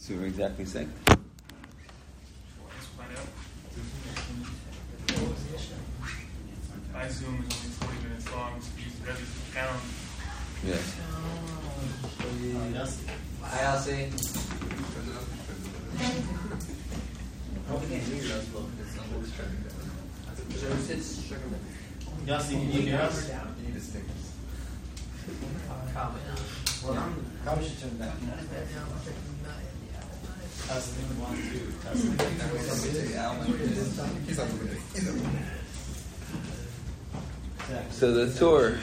So we're exactly saying. I assume it's only 40 minutes long, so use the Rebbe's count. Yes. Hi, Elsie. Yossi, can you hear us? Probably should turn back. Testing 1, 2. So the tour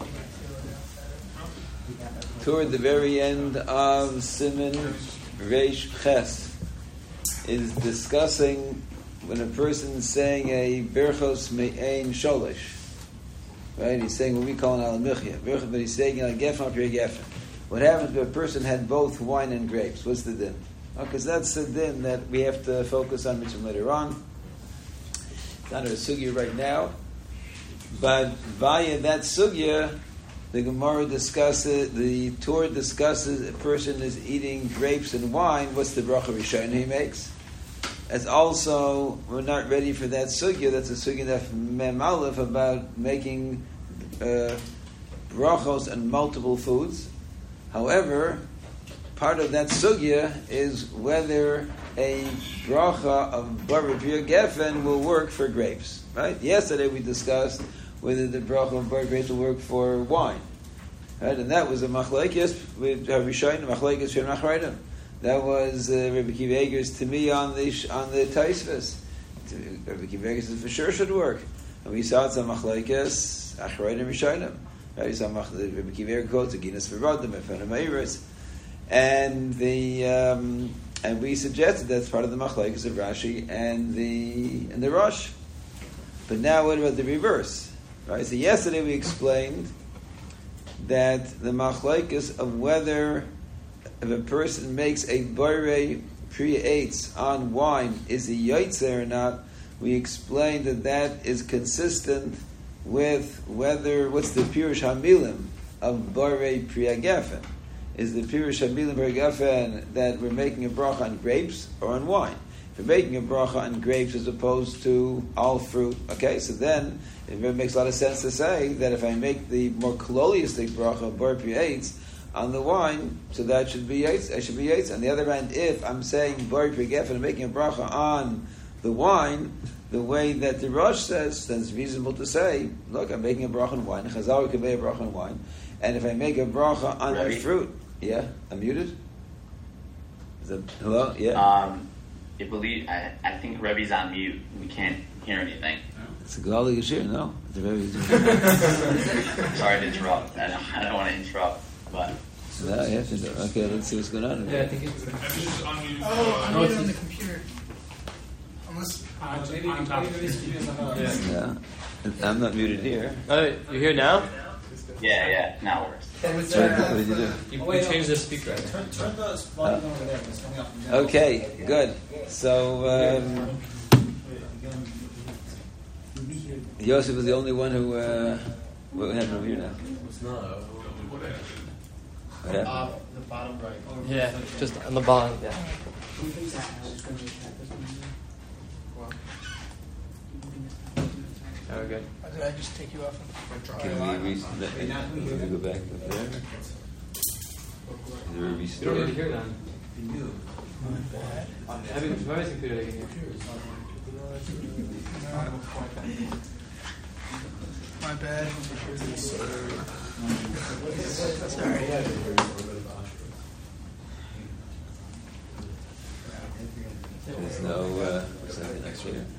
at the very end of Siman Reish Ches is discussing when a person is saying a Berchos Me'ein Sholish. Right? He's saying what we call an Al-Michya. But he's saying Al Gefen Pri Gefen. What happens if a person had both wine and grapes? What's the din? Because that's the din that we have to focus on which later on. It's not a sugya right now. But via that sugya, the Gemara discusses, the Torah discusses, a person is eating grapes and wine, what's the bracha rishon he makes? As also, we're not ready for that sugya, that's a sugya that Mem Aleph about making brachos and multiple foods. However, part of that sugya is whether a bracha of Bar Priya Gefen will work for grapes. Right? Yesterday we discussed whether the bracha of Bar grapes will work for wine. Right? And that was a machlekes with Rishayim, machlekes Shem Achreidim. That was Rabbi Akiva Eiger's to me on the Taisvus. Rabbi Akiva Eiger says for sure should work. And we saw it's a machlekes Achreidim Rishayim. Right? We saw Rabbi Akiva Eiger quotes Aginas V'Rodim, Ephraim Eiris. And and we suggested that's part of the machlekes of Rashi and the Rosh. But now what about the reverse? Right? So yesterday we explained that the machlekes of whether if a person makes a borei priya eitz on wine is a yaitzer or not, we explained that is consistent with whether what's the pirush hamilim of borei priya gefen. Is the pirush hamilim priya gefen that we're making a bracha on grapes or on wine? If we're making a bracha on grapes as opposed to all fruit, okay, so then it makes a lot of sense to say that if I make the more kololiistic bracha of borei priya eitz on the wine, so that should be yaitz. I should be yaitz. On the other hand, if I'm saying borei priya gefen and making a bracha on the wine, the way that the Rosh says, then it's reasonable to say, look, I'm making a bracha on wine. Chazal could make a bracha on wine, and if I make a bracha on the fruit, yeah, I'm muted. Is that hello? Yeah. I think Rebbe's on mute. We can't hear anything. It's a Galali Yashir, no? It's a very Sorry to interrupt. I don't want to interrupt, but. No, you have to do. Okay, let's see what's going on. Yeah, I think it's unmute. Unmute on the computer. Unless maybe on top of this. Yeah. I'm not muted here. Oh, you're here now? Yeah, now it works. What did you do? You changed the speaker. Turn the volume over there. It's coming up from there. Okay, good. So, Yosef was the only one who what happened over here now? What happened? The bottom right. Yeah, just on the bottom. Yeah. Oh, good. or did I just take you off and draw Can a line? we go back up there? Is there a restore? You're here then. My bad. Having Shmari's computer they can hear. My bad. Sorry. There's no what's that, the next one?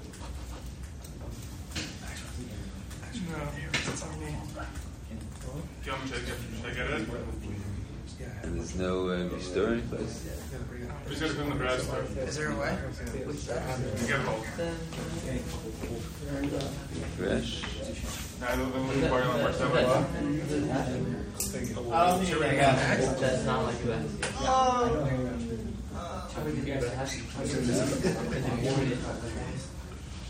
No, it's on me. Should I get it? And there's no restoring place? We just go in the garage door. Is there a way? Get hold. Fresh? I don't know when part of the first time. I don't think I got it. That's not like that.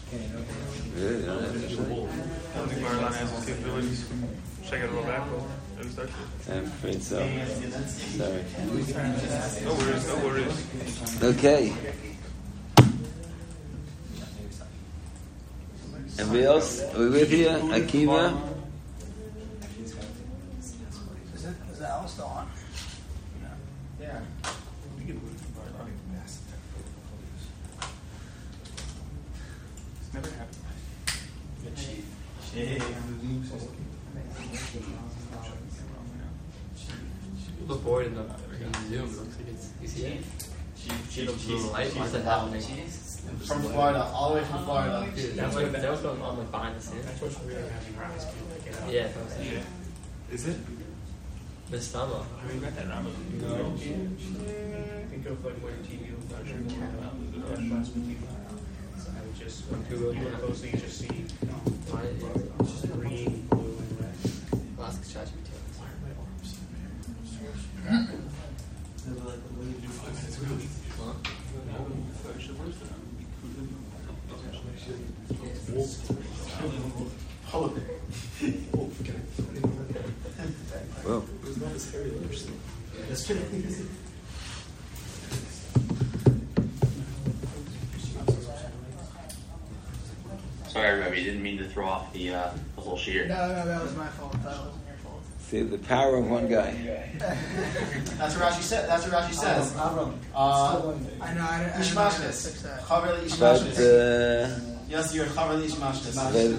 Really? You don't have to I don't think Marlon has his capabilities. Should I get a little back? Maybe start to. I'm afraid so. Sorry. No worries, no worries. Okay. Everybody else? Are we with you? Akiva? Is that all still on? Yeah. It's never happened. You look bored in the Zoom. It looks like it's. You see it? She looks a little light. Why is that happening? From Florida, all the way from Florida. Dude, that was going on like behind the scenes. Yeah, that's what I'm saying. Is it? Miss Stama. I read that wrong. Think of like where TV I would just Google look closely, just see Why? just green, blue, and red. Ask ChatGPT. Whoa. Sorry, Rebbe, didn't mean to throw off the whole shear. No, that was my fault. That wasn't your fault. See, the power of one guy. That's what Rashi said. That's what Rashi says. I know. I don't know how to fix Ishmashnis. that. Chaver But, Ishmashnis. Yes, you're Chaver Ishmashnis.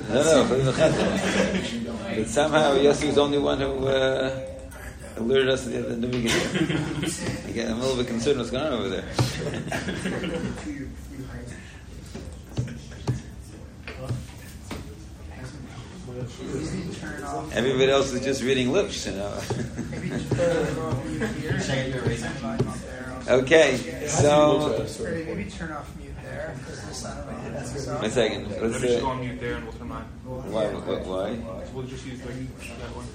no. But somehow Yossi was the only one who alerted us at the beginning. Again, I'm a little bit concerned what's going on over there. Turn off. Everybody else is just reading lips, you know. Maybe just mute here. Okay, so Or maybe turn off mute there because this I don't know how to mess this up. 1 second. Let Let's me just go on mute there and we'll turn mine. why? We'll just use like that one.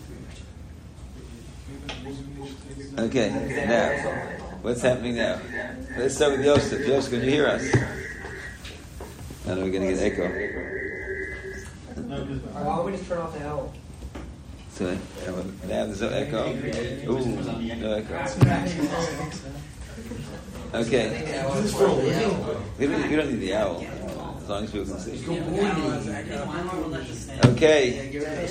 Okay, now what's happening now? Let's start with Yosef. Yosef, can you hear us? I know we're going to get echo. Why don't we just turn off the owl? So now there's no echo. Ooh, no echo. Okay. We don't need the owl, as long as people can see. Okay.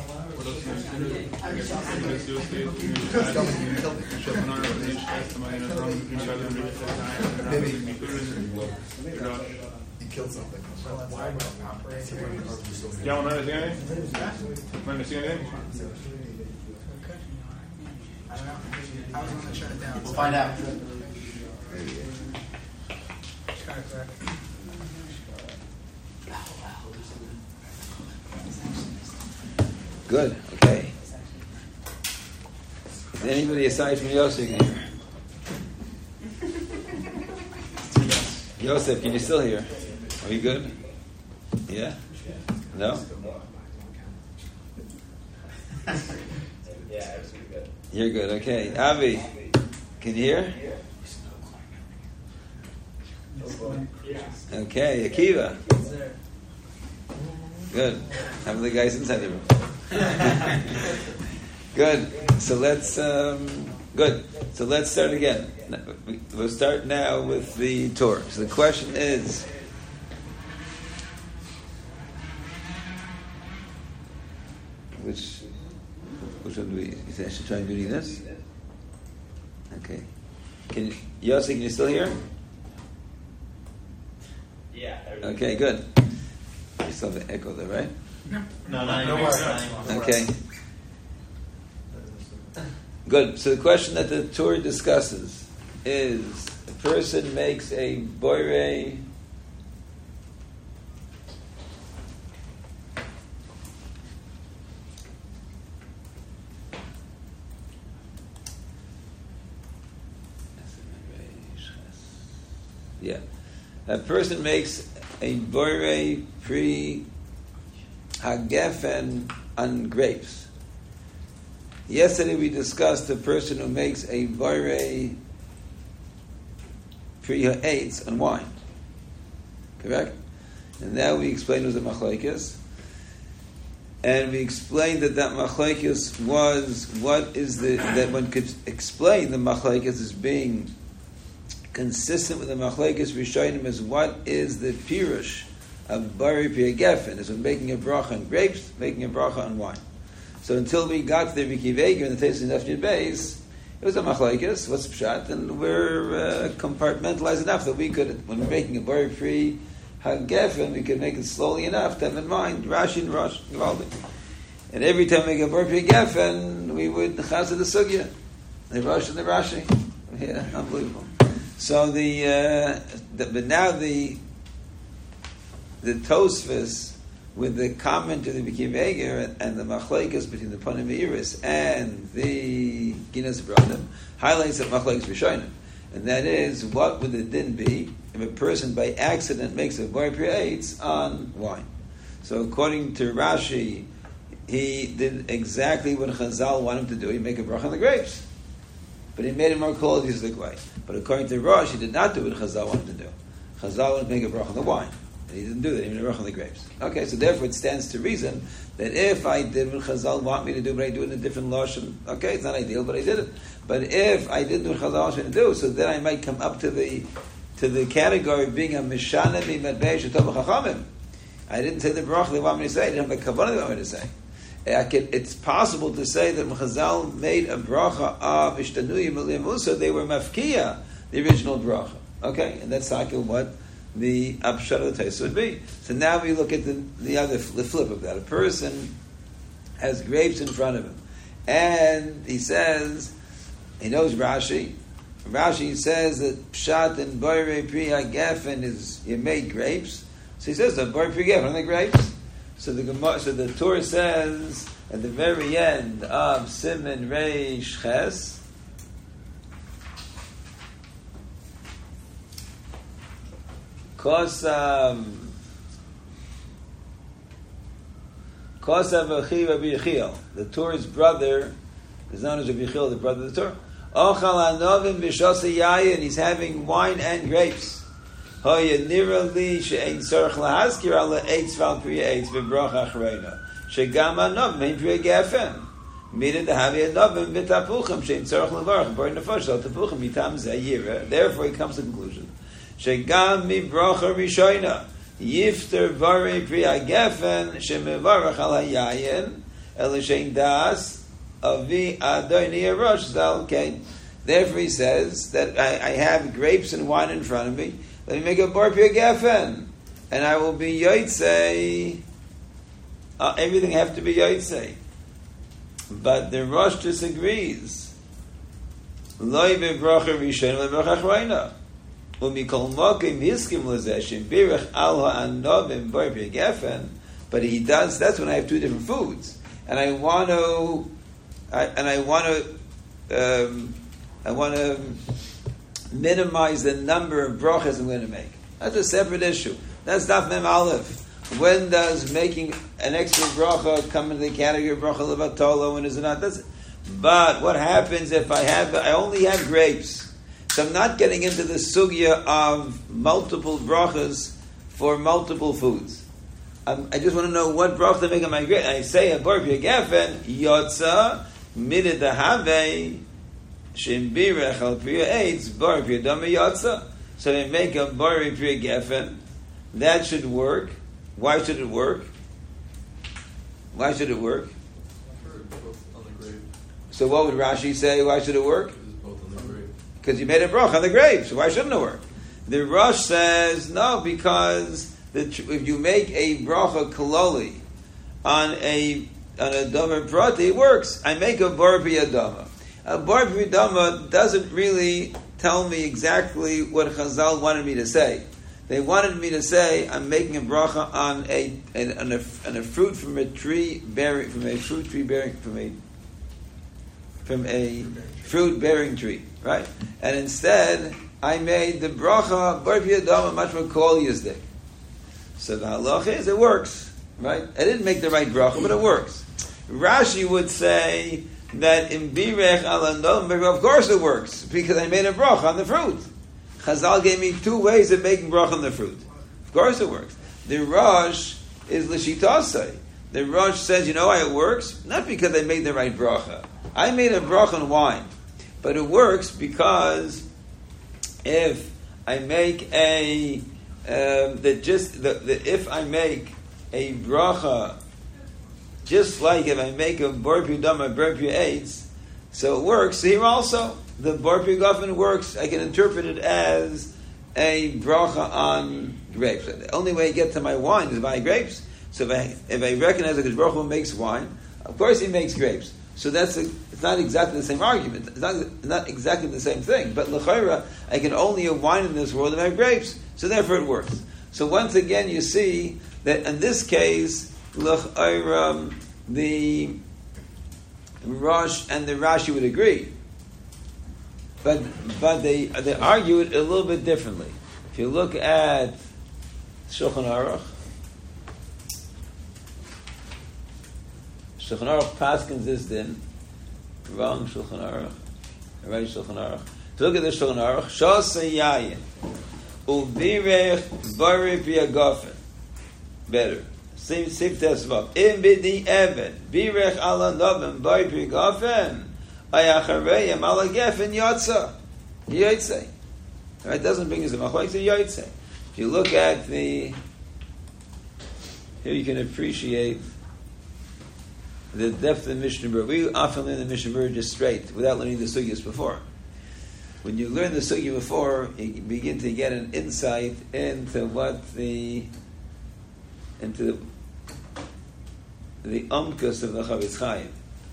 Killed something. Why would I operate here? Yeah, want to see anything? Want to see anything? Okay. I don't know. I was going to shut it down. We'll find out. It's kind of quick. Good. Okay. Is there anybody aside from Yosef here? Yosef, can you still hear? Are you good? Yeah? No? You're good, okay. Avi, can you hear? Okay, Akiva. Good. How are the guys inside the room? Good. So let's start again. We'll start now with the Torah. So the question is, which one do we? Is I should try reading this? Okay. Yossi, can you still hear? Yeah. Okay, good. You still have the echo there, right? No, not anymore. Okay. Good. So the question that the Torah discusses is: a person makes a boirei a person makes a boirei pri hagefen on grapes. Yesterday we discussed the person who makes a boirei pri ha'etz on wine. Correct? And now we explain who's a machlokes. And we explained that machlekes was that one could explain the machlekes as being consistent with the machlekes rishonim as what is the pirush of bari pia gefen, is making a bracha on grapes, making a bracha on wine. So until we got to the Riki Vega and the Taste of Nefnid Beis, it was a machlekes, what's pshat, and we're compartmentalized enough that we could, when we're making a bari pri gefen, we could make it slowly enough to have in mind Rashi and Rosh Givaldi. And every time we make a bari pri gefen, we would chazah the sugya, the Rosh and the Rashi. Yeah, unbelievable. So but now the Tosfos with the comment to the Bikim Eger and the machlekes between the Panim Eiris and the Ginas Bradim highlights that machlekes Rishonim, and that is what would the din be if a person by accident makes a bar pri'etz on wine. So according to Rashi, he did exactly what Chazal wanted him to do. He make a bracha on the grapes, but he made it more qualitative way. But according to Rosh, he did not do what Chazal wanted to do. Chazal wanted to make a bracha on the wine, and he didn't do that. He made a bracha on the grapes. Okay, so therefore it stands to reason that if I did what Chazal want me to do, but I do it in a different lashon, okay, it's not ideal, but I did it. But if I didn't do what Chazal wanted me to do, so then I might come up to the category of being a mishana mi'madbei shetov chachamim. I didn't say the bracha they want me to say. I didn't have the kavanah they want me to say. It's possible to say that when Chazal made a bracha of ishtanuyim aliyah musa, they were mafkiya, the original bracha. Okay, and that's like what the upshot of the taste would be. So now we look at the flip of that. A person has grapes in front of him, and he says, he knows Rashi. Rashi says that pshat and boire priya gefen is you made grapes. So he says that boire priya gefen on the grapes. So the Torah says at the very end of Siman Reish Ches, Kosav Achi Rabbi Yechiel, the Torah's brother, is known as Rabbi Yechiel, the brother of the Torah. Ochal Anovim B'Shosa Yayin, he's having wine and grapes. Hoya Nira Li She'ein Tzorach Lahazkir Ala Eitz Val Priya Eitz V'Bracha Achrayna Shegam Anov Mein Priya Gefen Mida Dehavi Anovim V'Tapuchim She'ein Tzorach Levarach B'Or Nefosh Al Tapuchim Mitam Zayira. Therefore he comes to the conclusion Shegam Mi Bracha Rishoyna Yifter Varei Priya Gefen She'mevarach Al Hayayin El She'ein Das Avi Adoni Arosh Zal Kain. Therefore he says that I have grapes and wine in front of me. Let me make a bar pia gefen, and I will be yotzei. Everything have to be yotzei. But the Rosh disagrees. Loi bebracha rishon lebracha achrayna. Umikol mokim hiskim lezeshim birach al ha'anovim bar pia gefen. But he does. That's when I have two different foods, and I want to minimize the number of brachas I'm going to make. That's a separate issue. That's Daf Mem Aleph. When does making an extra bracha come into the category of bracha levatolo? When is it not? But what happens if I only have grapes? So I'm not getting into the sugya of multiple brachas for multiple foods. I just want to know what bracha to make on my grapes. I say a bar pia gefen yotza midid dahave. So they make a bari priya gefen. That should work. Why should it work? Why should it work? So what would Rashi say? Why should it work? Because you made a bracha on the grapes. So why shouldn't it work? The Rosh says no, because if you make a bracha kololi on a davar prati, it works. I make a bar priya dama. A bar pridama doesn't really tell me exactly what Chazal wanted me to say. They wanted me to say I'm making a bracha on a fruit from a fruit bearing tree, right? And instead I made the bracha bar pridama much more koliyisdik. So the halacha is it works, right? I didn't make the right bracha, but it works. Rashi would say that in birech alandom, of course it works because I made a bracha on the fruit. Chazal gave me two ways of making bracha on the fruit. Of course it works. The Rosh is l'shitasei the Rosh says, you know why it works? Not because I made the right bracha. I made a bracha on wine. But it works because if I make if I make a bracha, just like if I make a bar piyudama, bar piyu'etz, so it works here also. The bar piyugafen works. I can interpret it as a bracha on grapes. The only way I get to my wine is by grapes. So if I recognize that Baruch Hu makes wine, of course he makes grapes. So it's not exactly the same argument. It's not exactly the same thing. But l'chayra, I can only have wine in this world and have grapes. So therefore it works. So once again you see that in this case, l'chayra, the Rosh and the Rashi would agree. But they argue it a little bit differently. If you look at Shulchan Aruch paskins this din, wrong Shulchan Aruch, right Shulchan Aruch. To look at the Shulchan Aruch, Shasa Yayin, Ubirech Bari Piagafen, better. Same tesvav. Im bidi even birech ala novim Bari Piagafen, Ayachareyim ala gefen yotza. Yotze. Right? Doesn't bring us a machlokes, a yotze. If you look at here you can appreciate the depth of the Mishnah Berurah. We often learn the Mishnah Berurah just straight, without learning the sugyas before. When you learn the sugya before, you begin to get an insight into into the umkus of the Chavetz Chaim.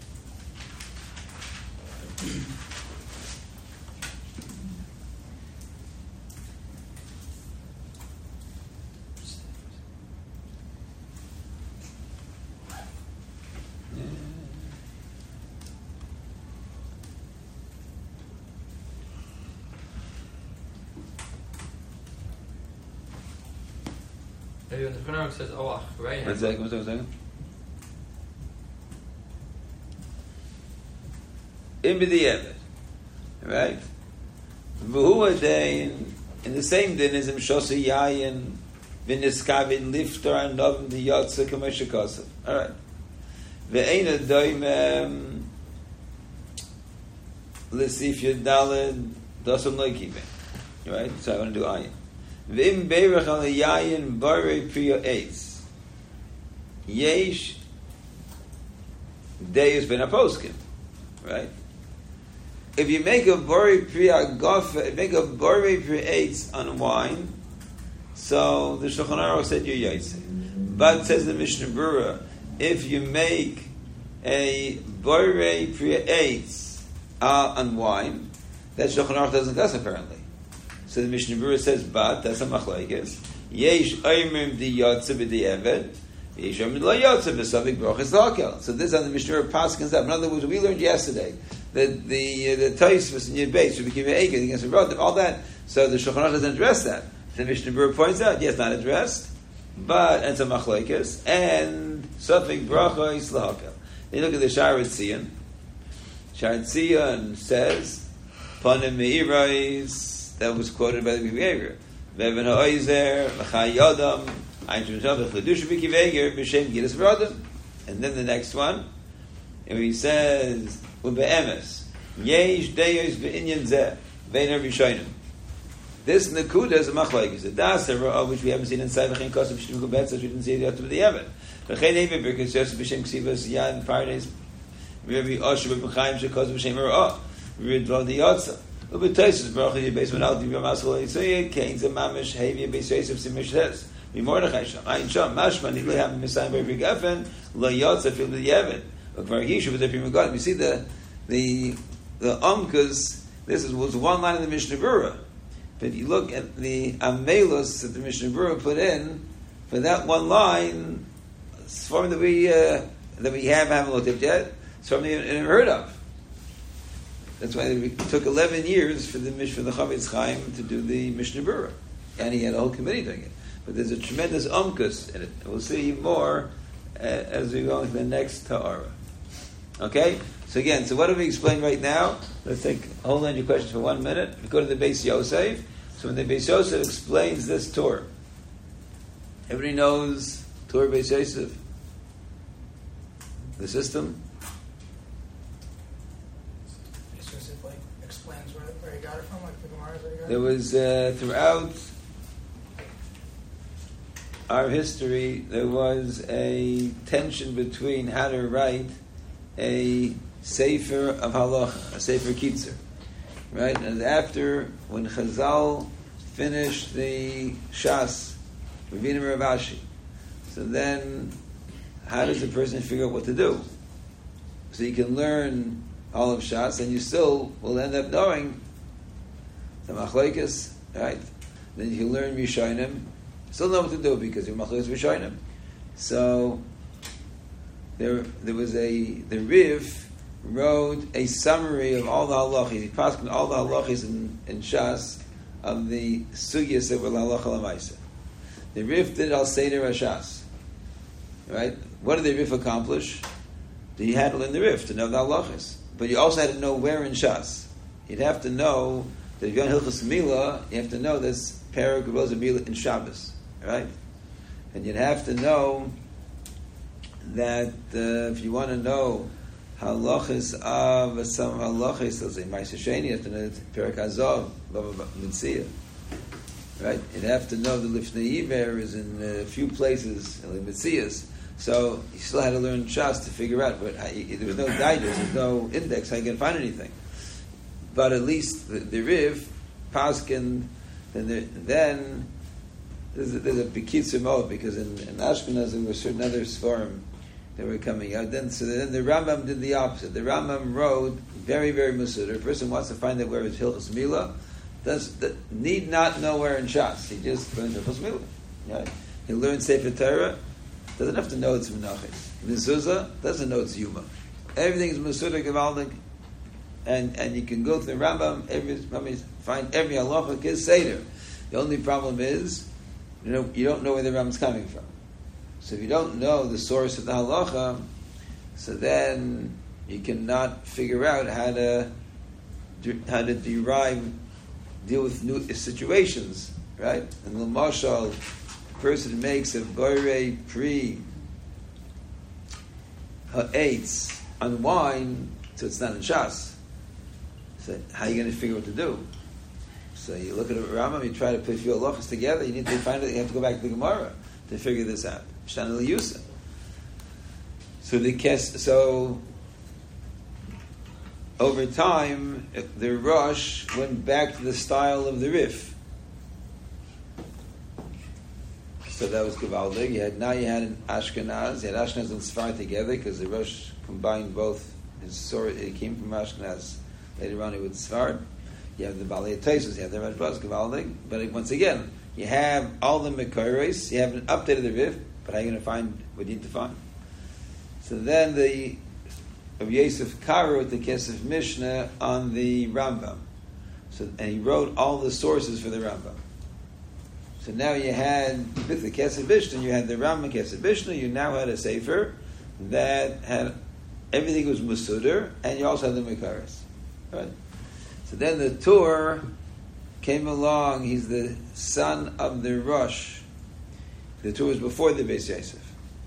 Maybe when the Shulchan Aruch says Oach, right? One second. In b'di'evet, right? V'hu adain, in the same din as Shasa Yayin, v'niskavin liftar and novim diyotza k'moshe kosav. All right. Ve'ein adoim l'sif yudalid dosam loikiven. Right? So I want to do ayin. V'im beirach al yayin barei priya eitz. Yesh deis ben aposkim. Right? If you make a barei priya gofa, make a barei priya eitz on wine, so the Shulchan Aruch said you're yaitse. But says the Mishnah Berurah, if you make a barei priya eitz on wine, that Shulchan Aruch doesn't cuss apparently. So the Mishnah Berurah says, but that's a machlokes. Yesh oimrim di yotze b'di'evet, yesh oimrim lo yotze b'savik brochas l'hakel. So this is how the Mishnah Berurah paskins up. In other words, we learned yesterday that the Tosfos in Yud Beis should become an Eikid against the Rodim, all that. So the Shulchan Aruch doesn't address that. The Mishnah Berurah points out, yes, not addressed, but it's a machlokes and safik brochas l'hakel. Then you look at the Sharet Zion. Sharet Zion says, Panim meirais. That was quoted by the behavior. Vevin ha'oizer, l'chai yodam, ein shemshav v'chledusha b'kiveger, b'shem gilas v'rodam. And then the next one, and he says, u'be'emes, yesh deyos v'inyan zeh, v'einer v'shoinim. This nekuda is a machlokes. The das which we haven't seen inside v'chein kosav v'shtim kubetz, which we didn't see yet to the Yemen. V'chein even because Yosef b'shem ksivas yan pardes, v'revi osher b'chaim shekoz b'shem era'ah, v'ridval diyotza. Ubetaisus bracha yibes menal di b'masol yitzayid kain ze mamish hevi yibes yosef simish tes b'mordechai sham ayin sham mashma nidli ham misayim b'ri gafen lo yotza fil b'yevet ukvar yishu b'zepim megadim. You see the umkas. This was one line in the Mishnah Berurah, but you look at the amelus that the Mishnah Berurah put in for that one line. It's from that we haven't looked at yet. It's from the unheard of. That's why it took 11 years for the Chavetz Chaim to do the Mishnah Berurah, and he had a whole committee doing it. But there's a tremendous umkus in it. We'll see more as we go into the next Ta'ara. Okay? So again, so what do we explain right now? Let's hold on your questions for 1 minute. We go to the Beis Yosef. So when the Beis Yosef explains this Torah, everybody knows Torah Beis Yosef. the system. It's just it like explains where he got it from, like the Gemara where he got There was throughout our history, there was a tension between how to write a sefer of halacha, a sefer kitzer, right? And after when Chazal finished the Shas, Ravina Rav Ashi, so then how does a person figure out what to do? So you can learn all of Shas, and you still will end up knowing the Machlokes, right? Then you can learn Rishonim, still know what to do because you're Machlokes Rishonim. So there was the Riv wrote a summary of all the halachas. He passed all the halachas in Shas of the sugyas that were halacha l'maisa. The Riv did al Seder Shas, right? What did the Riv accomplish? You had to learn the Riv to know the halachas, but you also had to know where in Shas. You'd have to know that if you're on Hilchos Milah, you have to know this Perek Rosa Milah in Shabbos, right? And you'd have to know that if you want to know halachas of some halachas, let's say Ma'aser Sheni, you have to know Perek Azov, Mitzvah, right? You'd have to know the Lifnei Iver is in a few places in Mitzvahs. So you still had to learn Shas to figure out. But there was no digest, there's no index. How you can find anything? But at least the Riv, Paskin, then there's a Bekitzer mode because in Ashkenaz there were certain other Sforim that were coming out. Then the Rambam did the opposite. The Rambam wrote very, very Masudar. A person wants to find out where is Hilchos Milah, need not know where in Shas. He just learns Hilchos Milah. Right? He learns Sefer Torah, doesn't have to know it's Menachos. Mezuzah doesn't know it's Yuma. Everything is Masudar Gevaldik. And you can go through the Rambam, find every halacha is Seder. The only problem is, you don't know where the Rambam's coming from. So if you don't know the source of the halacha, so then you cannot figure out how to deal with new situations, right? And the Mashal, a person makes a borei pri ha'etz on wine, so it's not in Shas. So how are you going to figure what to do? So you look at a Rambam, you try to put a few halachas together, you need to find it, you have to go back to the Gemara to figure this out. Shana Liyusa. So over time, the Rosh went back to the style of the Rif. So that was Gevaldig. You had in Ashkenaz, you had Ashkenaz and Sfar together because the Rosh combined both his story. It came from Ashkenaz. Later on, he would Sfar. You have the Balei Tosos, you have the Rashbaz Gevaldig. But once again, you have all the Mekoros, you haven't updated the Rif, but how are you going to find what you need to find? So then the Rav Yosef Karo wrote the Kesef Mishnah on the Rambam. And he wrote all the sources for the Rambam. So now you had, with the Kesef Mishnah, you had the Rambam Kesef Mishnah, you now had a Sefer that had, everything was Masudar, and you also had the Mekoros. Right? So then the Tur came along. He's the son of the Rosh. The Tur was before the Beis Yosef.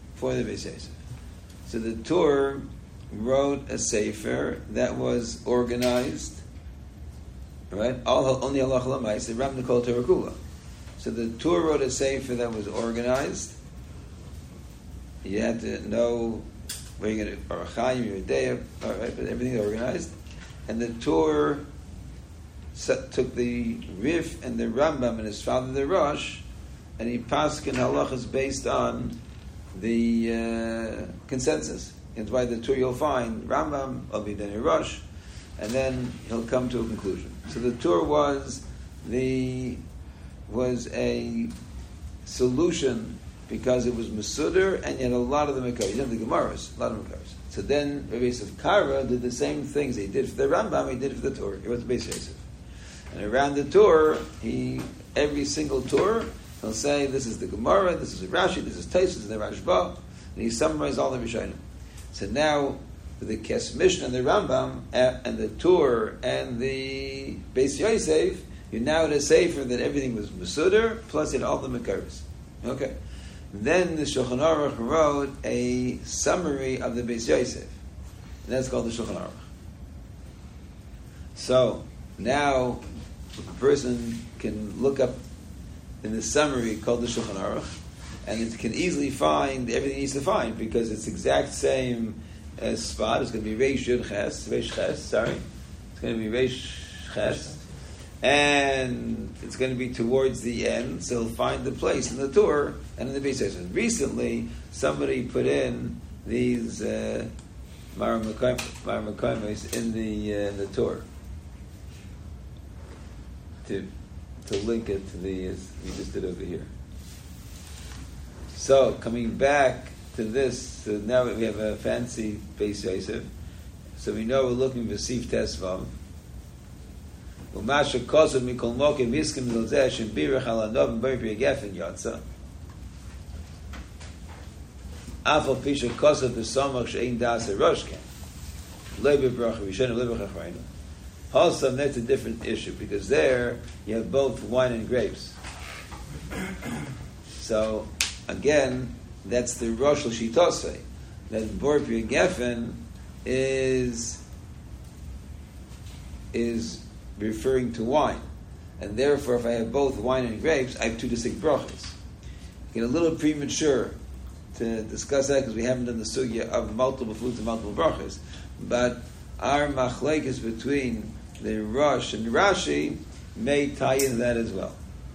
So the Tur wrote a sefer that was organized. Right? Only halacha l'maisa. The Ram Nikol Torah Kula. So the Tur wrote a sefer that was organized. You had to know where you're going to Arachayim, your day, all right, but everything organized. And the Tur took the Rif and the Rambam and his father the Rosh, and he paskin halachas based on the consensus. That's why the Tur you'll find Rambam, Avi then Rosh, and then he'll come to a conclusion. So the Tur was a solution because it was Masudar and yet a lot of the Mekoros. You have the Gemaras, a lot of Mekoros. So then Rabbi Yosef Kara did the same things he did for the Rambam, he did for the Tur. He wrote the Beis Yosef. And around the Tur, every single Tur, he'll say, this is the Gemara, this is Rashi, this is Taisus, and the Rashba, and he summarized all the Rishonim. So now, with the Kesef Mishnah and the Rambam, and the Tur, and the Beis Yosef, you now had a sefer that everything was Masudar, plus it all the Mekoros. Okay. Then the Shulchan Aruch wrote a summary of the Beis Yosef. And that's called the Shulchan Aruch. So, now, a person can look up in the summary called the Shulchan Aruch, and it can easily find everything it needs to find, because it's exact same spot. It's going to be Reish Yud Ches, Reish Ches, sorry. It's going to be Reish Ches. And it's going to be towards the end, so he'll find the place in the Torah and in the Beis Yosef. Recently, somebody put in these Maramakaimos in the Torah to link it to the we just did over here. So coming back to this, so now we have a fancy Beis Yosef. So we know we're looking for Sif Tesvav. Umasha Kosav Mikol Mokim Yiskim Zilzeh Shem Birach Al Anov Bari Pri Gefen Yotza. Afal Pisha Kosav B'Samach She'ein Das HaRoshken. Leiber Bracha Rishon Leiber Chachrayim. Also, that's a different issue, because there you have both wine and grapes. So, again, that's the Rosh L'Shitosei. That Bor Pri Gefen is referring to wine. And therefore, if I have both wine and grapes, I have two distinct brachas. Get a little premature to discuss that, because we haven't done the sugya of multiple foods and multiple brachas. But our machlekes between the Rosh and Rashi may tie into that as well.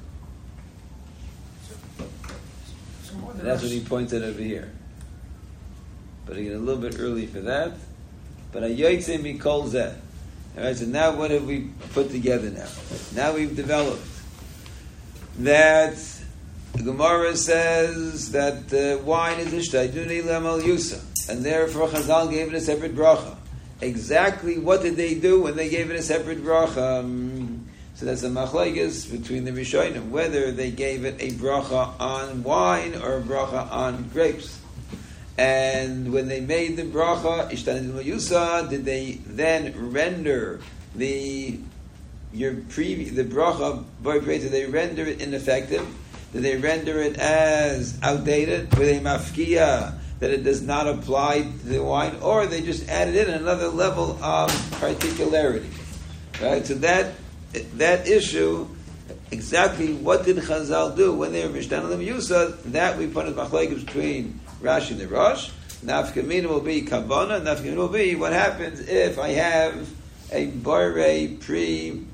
And that's what he points out over here. But again, a little bit early for that. But Ayotzei Mikol Zeh. All right, so now what have we put together now? Now we've developed that the Gemara says that wine is Ishtayduni Lemel Yusa, and therefore Chazal gave it a separate bracha. Exactly what did they do when they gave it a separate bracha? So that's a machlekes between the Rishonim, whether they gave it a bracha on wine or a bracha on grapes. And when they made the bracha, Ishtayduni Lemel Yusa, did they then render the bracha, did they render it ineffective? Did they render it as outdated? Were they mafkia that it does not apply to the wine? Or they just added in another level of particularity? Right? So that issue, exactly what did Chazal do when they were Mishtan Lim Yusa, that we put as machlekes between Rashi and the Rosh. Nafkamina will be Kabana, Nafkamina will be what happens if I have a Borei Pri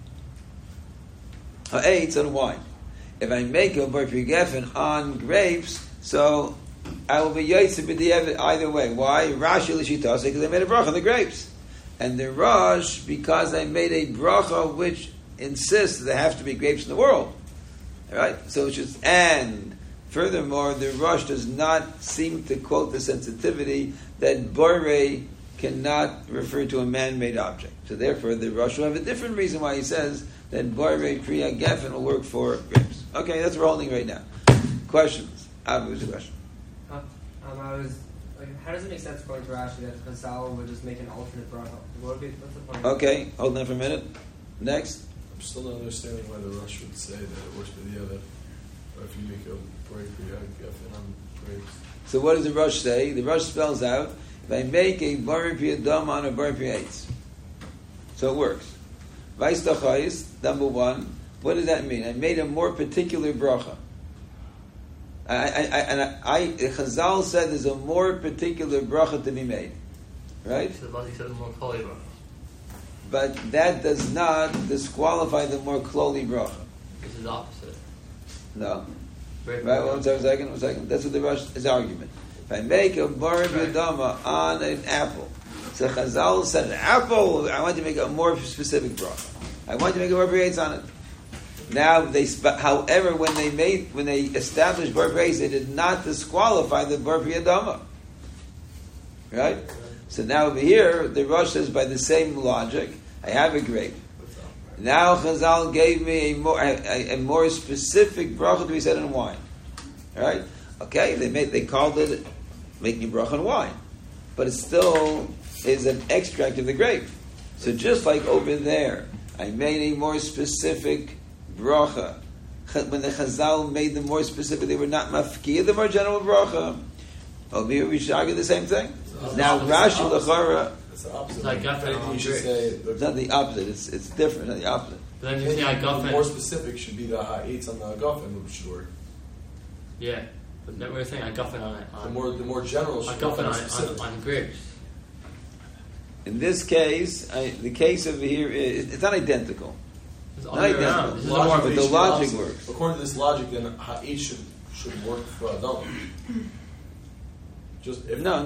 Ha'etz on wine. If I make a Bar Pri Gefen on grapes, so I will be Yotze B'di'evet either way. Why? Rashi L'Shitosei, because I made a bracha on the grapes. And the Rosh, because I made a bracha which insists that there have to be grapes in the world. All right? So it's just, and furthermore, the Rosh does not seem to quote the sensitivity that Borei cannot refer to a man-made object. So therefore, the Rosh will have a different reason why he says that Borei Priya Gefen will work for grapes. Okay, that's what we're holding right now. Questions? Abu's question. How does it make sense according to Rashi that Chazal would just make an alternate bracha? What's the point? Okay, hold on for a minute. Next. I'm still not understanding why the Rosh would say that it works with the other. Or if you make a Borei Priya Gefen on grapes. So what does the Rosh say? The Rosh spells out, if I make a Borei Priya Dam on a Borei Priya Eitz. So it works. Vais Tachais, number one. What does that mean? I made a more particular bracha. Chazal said there's a more particular bracha to be made, right? So the said more kloli bracha. But that does not disqualify the more kloli bracha. This is the opposite. No. Right? One second. That's what the Rosh is argument. If I make a bar b'dama on an apple, so Chazal said an apple, I want to make a more specific bracha. I want to make a bar b'yetz on it. Now however, when they established bar b'yetz, they did not disqualify the bar b'yadama. Right? So now over here, the Rosh says by the same logic, I have a grape. Now Chazal gave me a more specific bracha to be said in wine. Right? Okay, they called it making a bracha on wine, but it still is an extract of the grape. So just like over there, I made a more specific bracha when the Chazal made them more specific, they were not mafkiya, the more general bracha. Over here, we should argue the same thing. Now, Rashi L'chara, It's the opposite. It's like Gafen on You should grapes. say it's not the opposite. It's different. Not the opposite. But then you say I the more Gafen. specific should be the ha'etz on the Gafen, which should work. Yeah. But then we were saying I Gafen on The more general I should be Gafen more specific. on grapes. In this case, the case over here is it's not identical. It's Not all the way identical. around. This is Logic more but should the be logic opposite. works. According to this logic, then ha'etz should work for Adam. Just if No.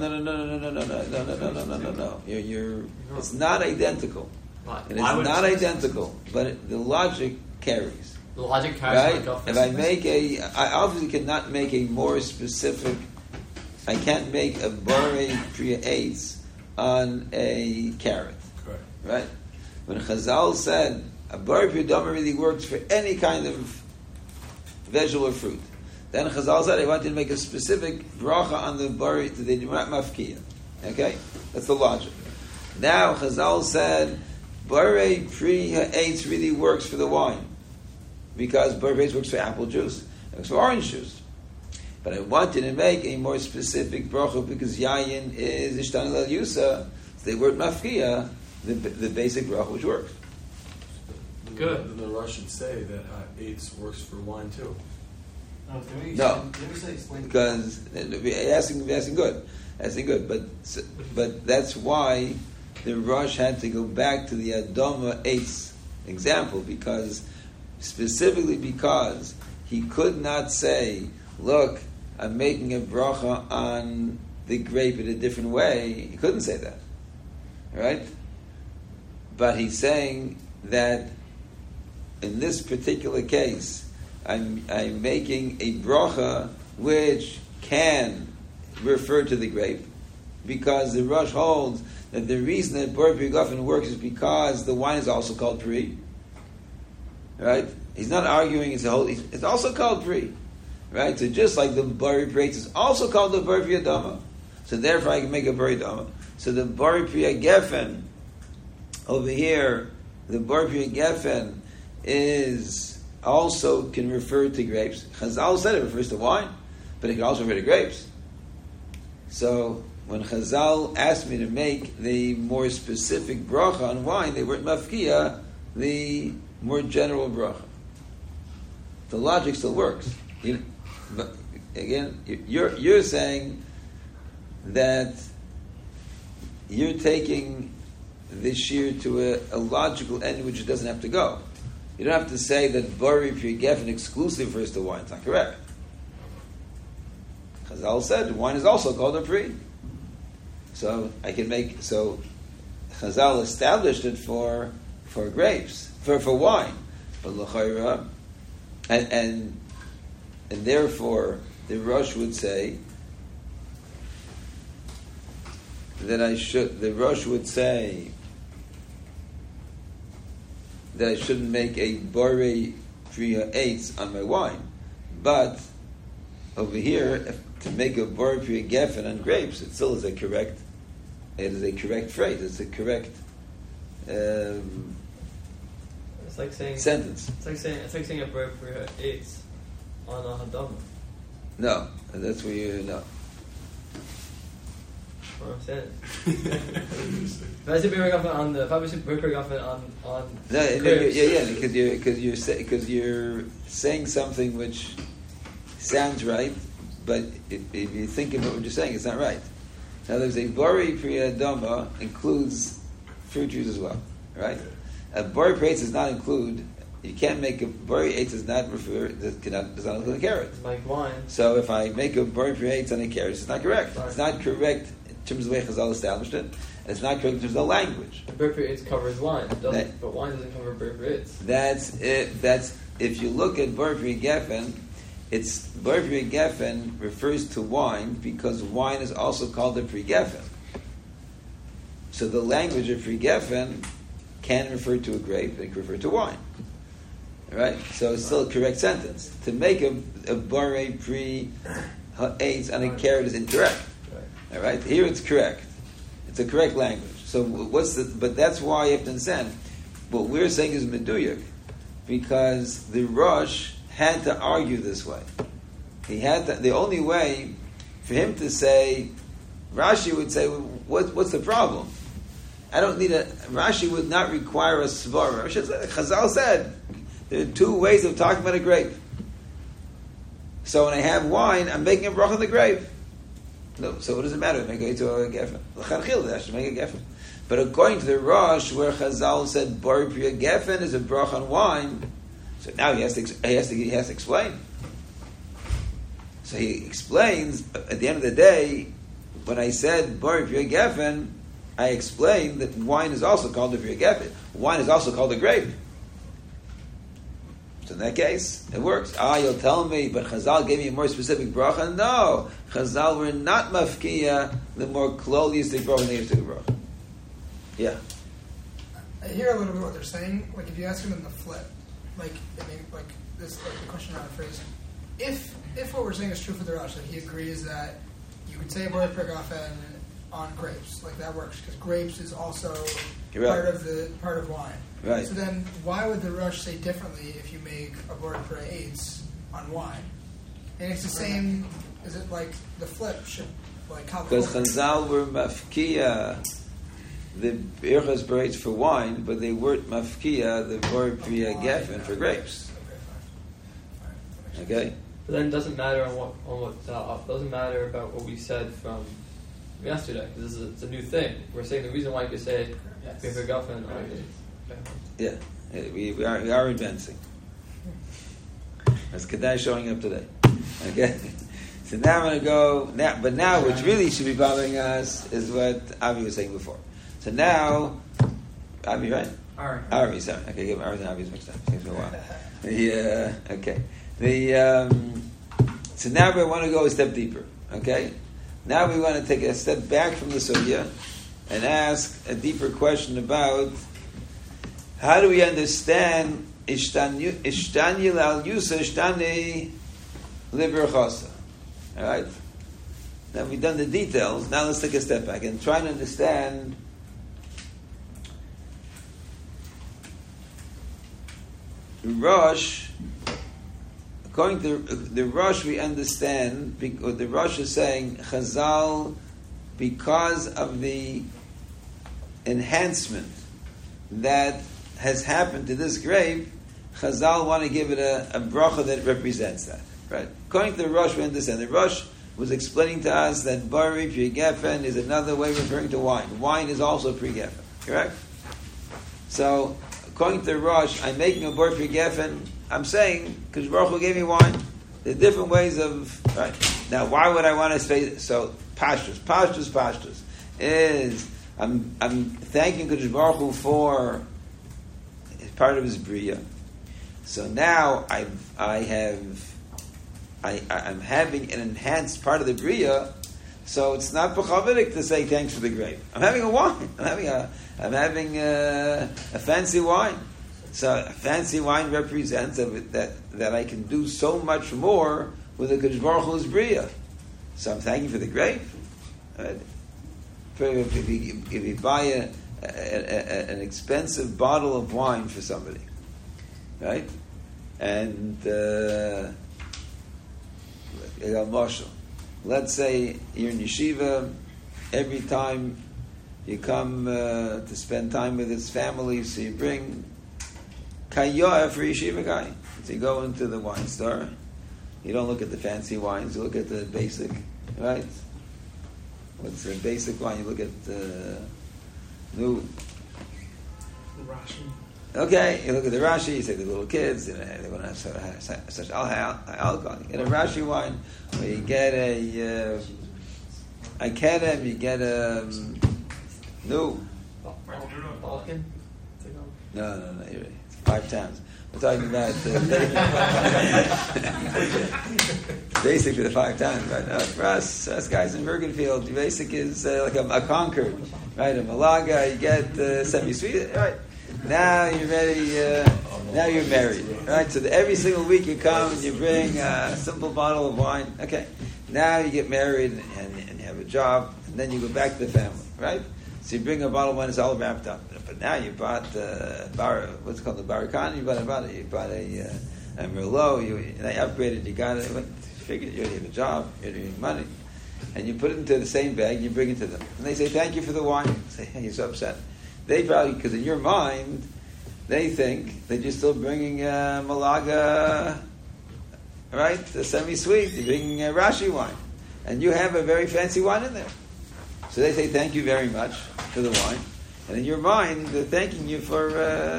You're. It's not identical. Why? It is Why would not it- identical, but the logic carries. The logic carries Right? my Gafen. If I make I obviously cannot make a more specific. I can't make a borei priya eitz on a carrot. correct. Right? When Chazal said a borei priya dama really works for any kind of vegetable or fruit, then Chazal said I wanted to make a specific bracha on the borei that they do not mafkiya. Okay, that's the logic. Now Chazal said borei priya eitz really works for the wine. Because borei works for apple juice, it works for orange juice. But I wanted to make a more specific bracha because yayin is ishtan al yusa, so they weren't mafkiya, the basic bracha which works. Good. Then the Rosh should say that ha'etz works for wine too. No. Let me say, explain. Because asking good, but that's why the Rosh had to go back to the Adoma Eitz example specifically because he could not say, look, I'm making a bracha on the grape in a different way. He couldn't say that. Right? But he's saying that in this particular case, I'm making a bracha which can refer to the grape because the Rosh holds that the reason that Borei Pri Gafen works is because the wine is also called Pri. Right? He's not arguing it's also called Pri. Right? So just like the Borei Pri is also called the Borei Pri Adama. So therefore I can make a Borei Adama. So the Borei Pri Gefen over here, the Borei Pri Gefen is also can refer to grapes. Chazal said it refers to wine, but it can also refer to grapes. So when Chazal asked me to make the more specific bracha on wine, they weren't mafkiya, the more general bracha. The logic still works. But again, you're saying that you're taking this shir to a logical end which it doesn't have to go. You don't have to say that Borei Pri Gefen exclusively refers to wine. It's not correct. Chazal said wine is also called a Pri. So Chazal established it for grapes, for wine. But l'chayra, and therefore the Rosh would say that the Rosh would say that I shouldn't make a Borei Priya Eitz on my wine. But over here, to make a Borei Priya Gefen on grapes, it still is a correct phrase. It's a correct It's like saying sentence. It's like saying a Borei Pri Eitz on a Hadama. No, that's where you know. What I'm saying. If I say Borei Gafen on the, if I say Borei Gafen on No, grapes, because you're saying something which sounds right, but if you think about what you're saying, it's not right. Now, there's a Borei Priya Adama includes fruit trees as well, right? A Borei Pri Eitz does not include. You can't make a Borei Eitz does not include a carrot. it's like wine. So if I make a Borei Pri Eitz on a carrot, it's not correct. Right. It's not correct in terms of the way Chazal established it, and it's not correct in terms of the language. Borei Pri Eitz covers wine, That- but wine doesn't cover Borei Pri Eitz. That's it. That's if you look at Borei Pri Gefen, it's Borei Pri Gefen refers to wine because wine is also called a Pri Gefen. So the language of Pri Gefen can refer to a grape, it can refer to wine. Right? So it's still a correct sentence. To make a Borei Pri Eitz on a carrot is incorrect. All right? Here it's correct. It's a correct language. So but that's why you have to understand, what we're saying is Meduyak, because the Rosh had to argue this way. He had to, the only way for him to say, Rashi would say, what's the problem? I don't need Rashi would not require a svara. Chazal said, there are two ways of talking about a grape. So when I have wine, I'm making a bracha on the grape. No, so what does it matter? Make it to a geffen. L'chadchil, I should make a geffen. But according to the Rosh, where Chazal said Bar Priya Geffen is a bracha on wine, so now he has to explain. So he explains at the end of the day, when I said Bar Priya Geffen, I explained that wine is also called a Priya Geffen. Wine is also called a grape. So in that case, it works. You'll tell me, but Chazal gave me a more specific bracha. No, Chazal were not mafkiya the more kloliistic bracha than the yistic bracha. Yeah. I hear a little bit what they're saying. Like if you ask him in the flip, like this, like the question on a phrase. If what we're saying is true for the Rosh, that he agrees that you could say Bar Priya Geffen on grapes, like that works because grapes is also part of wine. Right. So then, why would the Rosh say differently if you make a Bar Priya Eitz on wine? And it's the same. Is it like the flip should like because Chazal were mafkiya the Birchas Bereitz for wine, but they weren't mafkiya the Bar Priya Geffen for grapes. Okay. But then it doesn't matter doesn't matter about what we said from yesterday. This is a new thing. We're saying the reason why you could say Bar Geffen. Yeah, we are advancing. That's Kedai showing up today. Okay. So now I'm going to go. But now, which really should be bothering us is what Avi was saying before. So now, Avi, right? Ari, sorry. Okay, give Ari and Avi's mixed up. Takes me a while. Yeah. Okay. So now we want to go a step deeper. Okay. Now we want to take a step back from the sugya and ask a deeper question about how do we understand ishtani al yusa ishtani liberchasa. All right. Now we've done the details. Now let's take a step back and try to understand Rosh. According to the Rosh, we understand what the Rosh is saying. Chazal, because of the enhancement that has happened to this grape, Chazal want to give it a bracha that represents that. Right? According to the Rosh, we understand. The Rosh was explaining to us that Bari Pri Geffen is another way of referring to wine. Wine is also Pri Geffen. Correct? So, according to the Rosh, I'm making a Bari Pri Geffen. I'm saying, because Baruch Hu gave me wine. There are different ways of... Right? Now, why would I want to say... So, pashtus is... I'm thanking Kadosh Baruch Hu for part of his bria. So now I'm having an enhanced part of the bria. So it's not b'chavidik to say thanks for the grape. I'm having a wine. I'm having a fancy wine. So a fancy wine represents that I can do so much more with the Kadosh Baruch Hu's bria. So I'm thanking for the grape. If you buy an expensive bottle of wine for somebody, right? And let's say you're in yeshiva, every time you come to spend time with his family, so you bring kayoah for yeshiva guy. So you go into the wine store, you don't look at the fancy wines, you look at the basic, right? What's the basic wine? You look at the new Rashi. Okay, you look at the Rashi. You say the little kids, they want to have such alcohol. You get a Rashi wine, or you get a Kedem, you get a new. Balkan? No, you're right. It's 5 times. We're talking about basic for the 5 times, right? No, for us guys in Bergenfield, basic is like a Concord, right? A Malaga, you get semi-sweet, right? Now you're ready, now you're married, right? So every single week you come and you bring a simple bottle of wine. Okay, now you get married and you have a job, and then you go back to the family, right? So you bring a bottle of wine, it's all wrapped up. But now you bought what's called the Barakan, you bought a and Merlot, they upgraded, you got it, figured you already have a job, you're earning money, and you put it into the same bag, you bring it to them. And they say, thank you for the wine. You say, hey, you're so upset. They probably, because in your mind, they think that you're still bringing Malaga, right, the semi-sweet, you're bringing Rashi wine. And you have a very fancy wine in there. So they say, thank you very much for the wine. And in your mind, they're thanking you for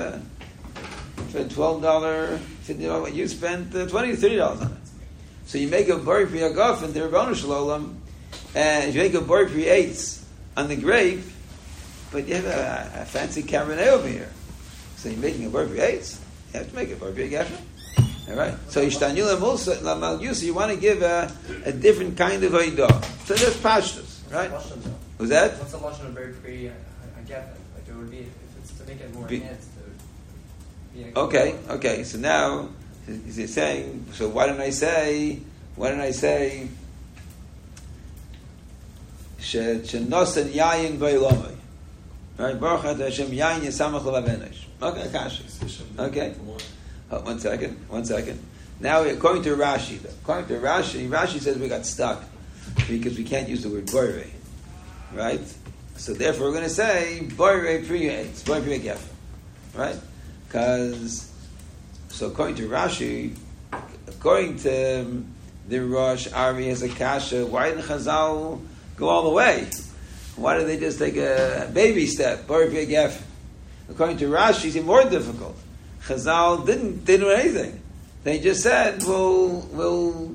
$12, $50, you spent $20 to $30 on it. So you make a bari pri hagaf and the Rabbanu Shalom, and you make a bari pri eitz on the grape, but you have a fancy Cabernet over here. So you're making a bari pri eitz. You have to make a bari pri hagaf. All right. So Yishtanyu Lamal Yusa, you want to give a different kind of Eidah. So that's pashtus, right? Was that? What's the lashon of bari pri hagaf? Like it would be if it's to make it more enhanced. Okay. So now he's saying. So why don't I say? Shenosan yayin v'ilomay. Right. Baruch Ata Hashem yayin yisamach l'vavenesh. Okay, Kashi. Okay. One second. Now, according to Rashi, Rashi says we got stuck because we can't use the word boire, right? So therefore, we're going to say boire pri hagaf, right? Because so according to Rashi, according to the Rosh Ari has a kasha. Why didn't Chazal go all the way? Why did they just take a baby step? Boire pri hagaf. According to Rashi, it's more difficult. Chazal didn't do anything. They just said we'll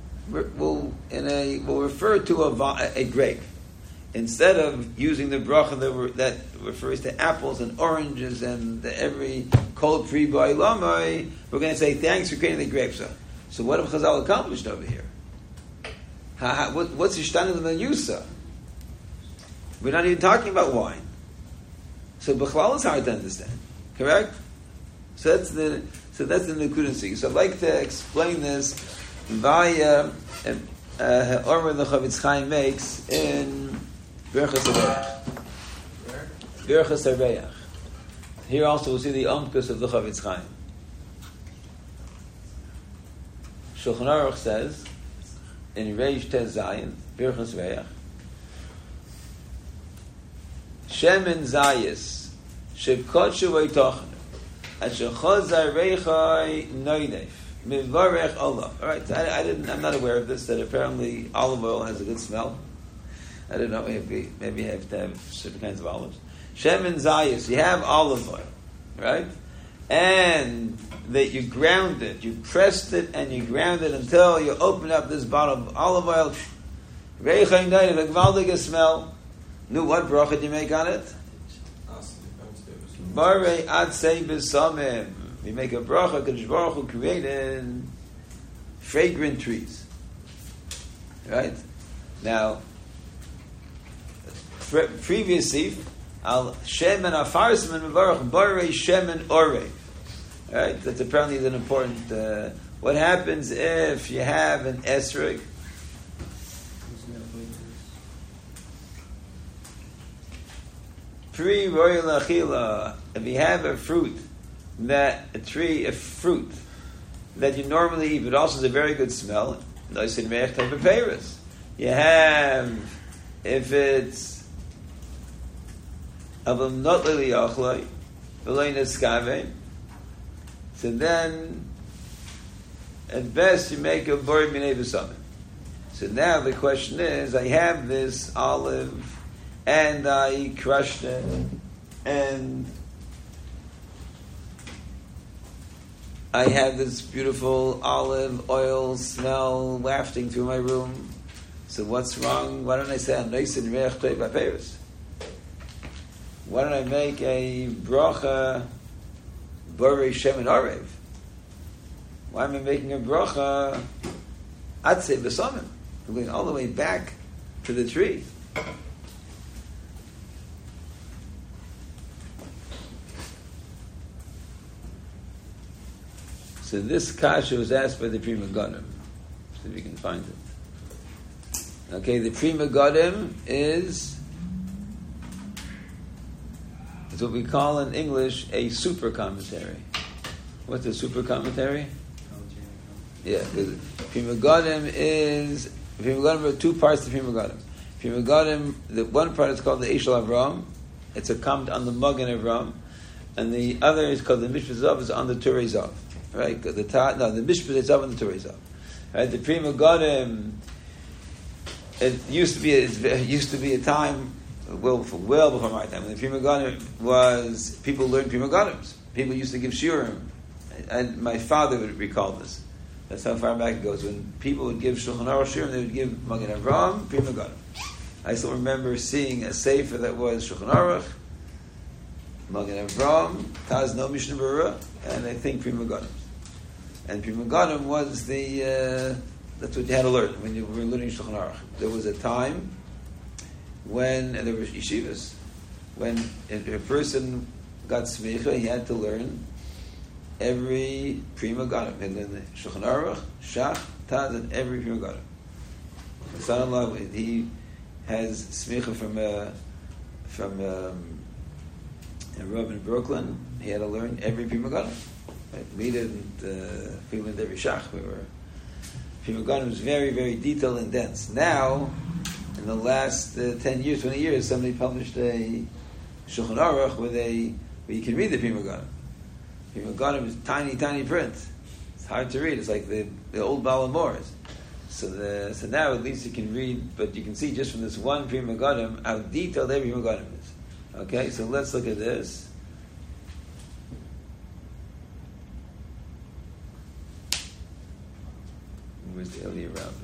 refer to a grape instead of using the bracha that refers to apples and oranges and every cold pri ba'ilomai. We're going to say thanks for creating the grapes. So what have Chazal accomplished over here? What's Yishtanu L'Mayusa? We're not even talking about wine. So B'chlal is hard to understand. Correct? So that's the Nekudansi. So I'd like to explain this via Ormer the Chavetz Chaim makes in Birchas Hareach. Here also we'll see the Omkus of the Chavetz Chaim. Shulchan Aruch says in Reish Tez Zayin, Birchas Hareach, Shemen Zayis Shekodshu V'Yitochen All right, I'm not aware of this. That apparently olive oil has a good smell. I don't know. Maybe you have to have certain kinds of olives. Shemen zayis. You have olive oil, right? And that you ground it. You pressed it and you ground it until you open up this bottle of olive oil. Reicha noidef, a gvaldige smell. Nu, what bracha did you make on it? Barei atzei b'samim. We make a bracha. Kadosh Baruch Hu created fragrant trees. Right now, previously, al shem and afarsim and mevarach barei shem and orei. Right, that's apparently an important. What happens if you have an esrog? Pri royal achila. If you have a fruit that you normally eat, but also has a very good smell. Nice and reich type of peiros. You have, if it's avam not lili achloi, v'lein eskave. So then, at best, you make a bori minei v'samim. So now the question is, I have this olive, and I crushed it, and I have this beautiful olive oil smell wafting through my room. So what's wrong? Why don't I say nice and reich tei b'peiros? Why don't I make a bracha borei shem and orev? Why am I making a bracha atzei b'samim? I'm going all the way back to the tree. So this kasha was asked by the Pri Megadim. So if you can find it. Okay, the Pri Megadim is what we call in English a super commentary. What's a super commentary? Yeah, because Pri Megadim is Pri Megadim are two parts of Pri Megadim. Pri Megadim, the one part is called the Eshel Avram. It's a comment on the Magen Avram, and the other is called the Mishpat Zav. Is on the Turei Zav, right? The Mishpat Zav on the Turei Zav. Right? The Pri Megadim. It used to be a time well before my time. When the Pri Megadim was people learned Pri Megadims. People used to give shiurim, and my father would recall this. That's how far back it goes. When people would give Shulchan Aruch shiurim, they would give Magen Avram, Pri Megadim. I still remember seeing a sefer that was Shulchan Aruch, Magen Avram, Taz No Mishnah Berurah, and I think Pri Megadim. And Pri Megadim was that's what you had to learn when you were learning Shulchan Aruch. There was a time when there were yeshivas, when a person got smicha, he had to learn every Pri Megadim. And then the Shulchan Aruch, Shach, Taz, and every Pri Megadim. My son-in-law, he has smicha from a Rav in Brooklyn. He had to learn every Pri Megadim. Right? We didn't learned every Shach. Pri Megadim was very, very detailed and dense. Now, in the last 10 years, 20 years, somebody published a Shulchan Aruch where you can read the Pri Megadim. Pri Megadim is tiny, tiny print. It's hard to read. It's like the old Baal HaMaors. So now at least you can read, but you can see just from this one Pri Megadim how detailed every Pri Megadim is. Okay, so let's look at this. Where's the Eli Rav?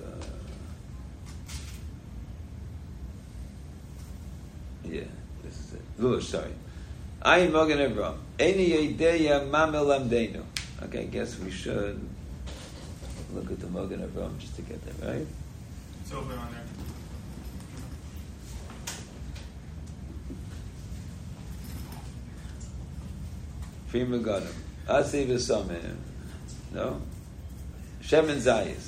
Yeah, this is it. Lush, sorry. Ayin Magen Avram. Eini Yedeya Mamel Amdeinu. Okay, I guess we should look at the Magen Avram just to get that right. It's over on there. Pri Megadim. Asi v'samim. No? Shemen Zayis.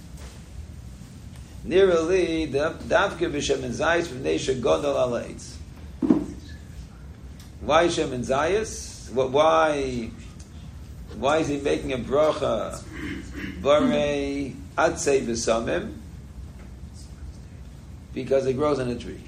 Nirali davke b'Shemen Zayis v'nei shegodol al ha'etz. Why Shemen Zayis? Why is he making a bracha? Barei atzei v'samim. Because it grows on a tree.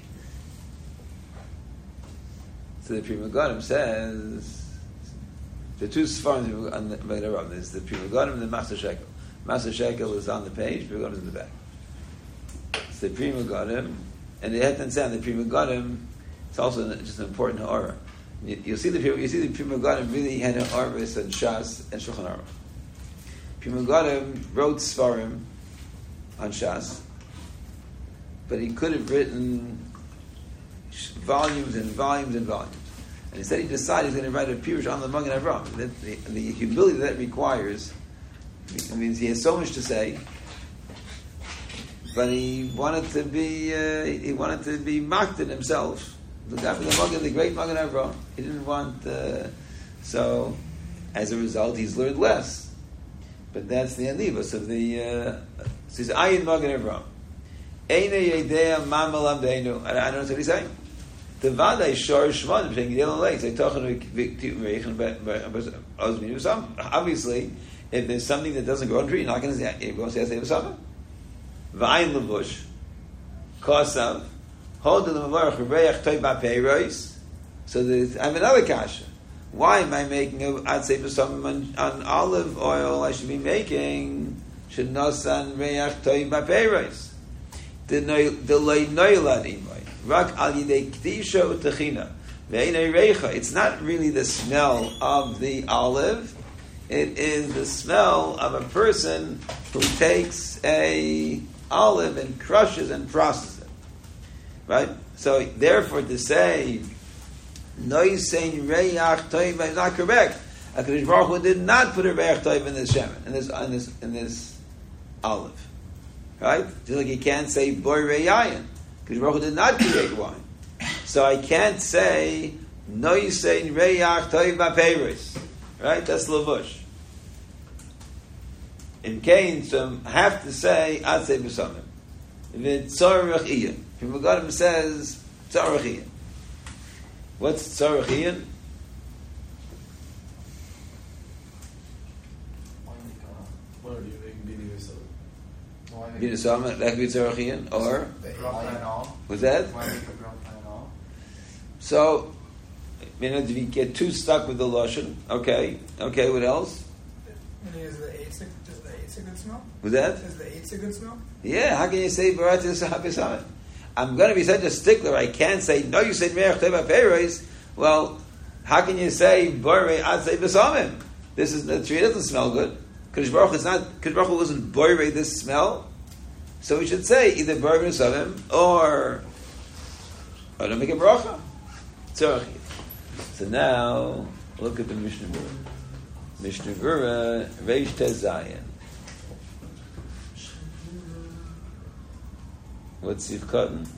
So the Pri Megadim says the two Sfarim on the Magen Avram. There's the Pri Megadim and the Master Shekel. Master Shekel is on the page. Pri Megadim is in the back. It's the Pri Megadim, and they have to understand the Pri Megadim. It's also just an important ha'ara. You see the Pri Megadim really had an Arvis and Shas and Shulchan Aruch. Pri Megadim wrote Sfarim on Shas, but he could have written volumes and volumes and volumes. And instead he decided he's going to write a Pirush on the Magen Avram. The humility that requires, it means he has so much to say, but he wanted to be mocked in himself. The great Magen Avram. He didn't want, so as a result he's learned less. But that's the anivus of the, so he's Ayin Magen Avram. Eina Yedea Mamel Amdeinu. I don't know what he's saying. The Vadai Shor Shmon saying Yellow Lakes. Obviously, if there's something that doesn't grow on a tree, you're not going to say Yasei V'ayin Levush Kosav Hold the Mavarach Rebeach Toy Bapeiros. So I have another kasha. Why am I making a Atzei B'Samim on olive oil? I should be making Shenosan Reach Toy Bapeiros. The Loi Noilad Imoy. Rak al yidei k'tisha utachina ve'inei reicha. It's not really the smell of the olive. It is the smell of a person who takes a olive and crushes and processes it. Right? So therefore, to say noisein reich toiv is not correct. HaKadosh Baruch Hu did not put a reich toiv in this shemen, in this olive. Right? Just like you can't say boy reyayin. Because Baruch Hu did not create wine. So I can't say, no you say, Reyach Toiv Bapeiros. Right? That's Lavush. In Cain, so I have to say, Atzei B'Samim. If it's Tzorach Iyan. Pri Megadim says, Tzorach Iyan. What's Tzorach Iyan? What are you making B'Nesamim, that could be Tzarachian, or was that? So, if you get too stuck with the Lashon, okay, what else? Is the eitz a good smell? Was that? Is the eitz a good smell? Yeah, how can you say Baratis HaPesamim? I'm going to be such a stickler, I can't say, no, you said Me'ach Teva Peiros. Well, how can you say Borei Atzei Besamim? This is the tree doesn't smell good. Kadosh Baruch Hu wasn't Borei this smell. So we should say either Borei Besamim or don't make a bracha. So now look at the Mishnah Berurah. Mishnah Berurah Reish Tez Zayin. What's Siv Cotton?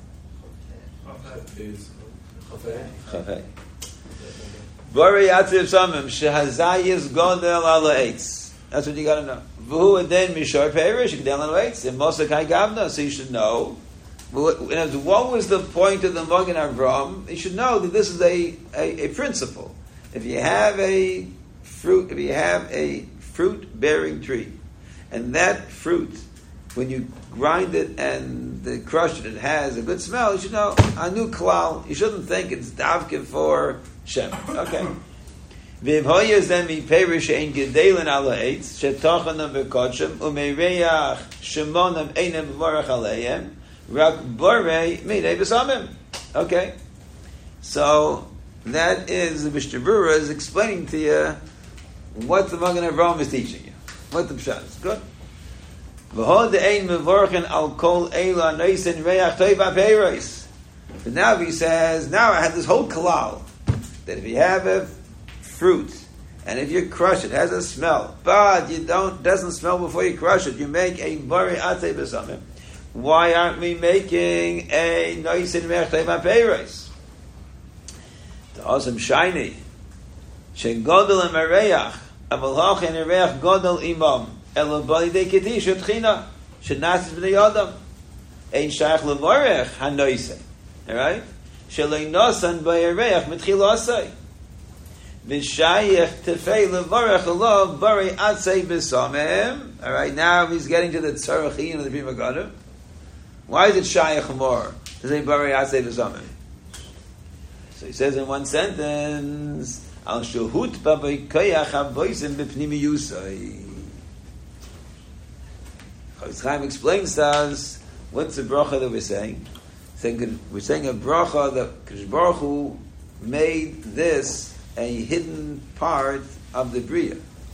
Chafei. Borei Atziv Samim Shehazayis Godel Ala Eitz. That's what you got to know. V'hu Eden Mishar Perish Godel Ala Eitz. In Mosakai Gavna, so you should know. What was the point of the Magen Avraham? You should know that this is a principle. If you have a fruit bearing tree, and that fruit, when you grind it and crush it, it has a good smell, you should know, anu klal, you shouldn't think it's davke for Shem. Okay. V'im hoyez then mi perish ein gedelin ala eitz, shetachanam v'kodshem, u'meireach shemonam einem v'varach aleihem, rak borei midei v'samim. Okay. So, that is, the Mishnah Berurah is explaining to you what the Magen Avraham is teaching you. What the pshat is. Good. But now he says, now I have this whole kalal, that if you have a fruit, and if you crush it, it has a smell, but doesn't smell before you crush it, you make a bari atei b'samim. Why aren't we making a noisin reach teva peiros? The awesome shiny, shegodel and mereach, avalach and mereach godel imam. Elo bali de ketish tchina shenasis b'nei adam ein shaykh levarech hanoisei. All right, shelei nosan b'yareach mitchilasei v'shayich tefei levarech alav bari atzei b'samim. All right, now he's getting to the tzarachin of the Pri Megadim. Why is it shayich more to say bari atzei b'samim? So he says in one sentence, al shuhut b'vaykoyach haboisim b'pnimi yusai. Chofetz Chaim explains to us what's the bracha that we're saying. We're saying a bracha that Kadosh Baruch Hu made this a hidden part of the Bria.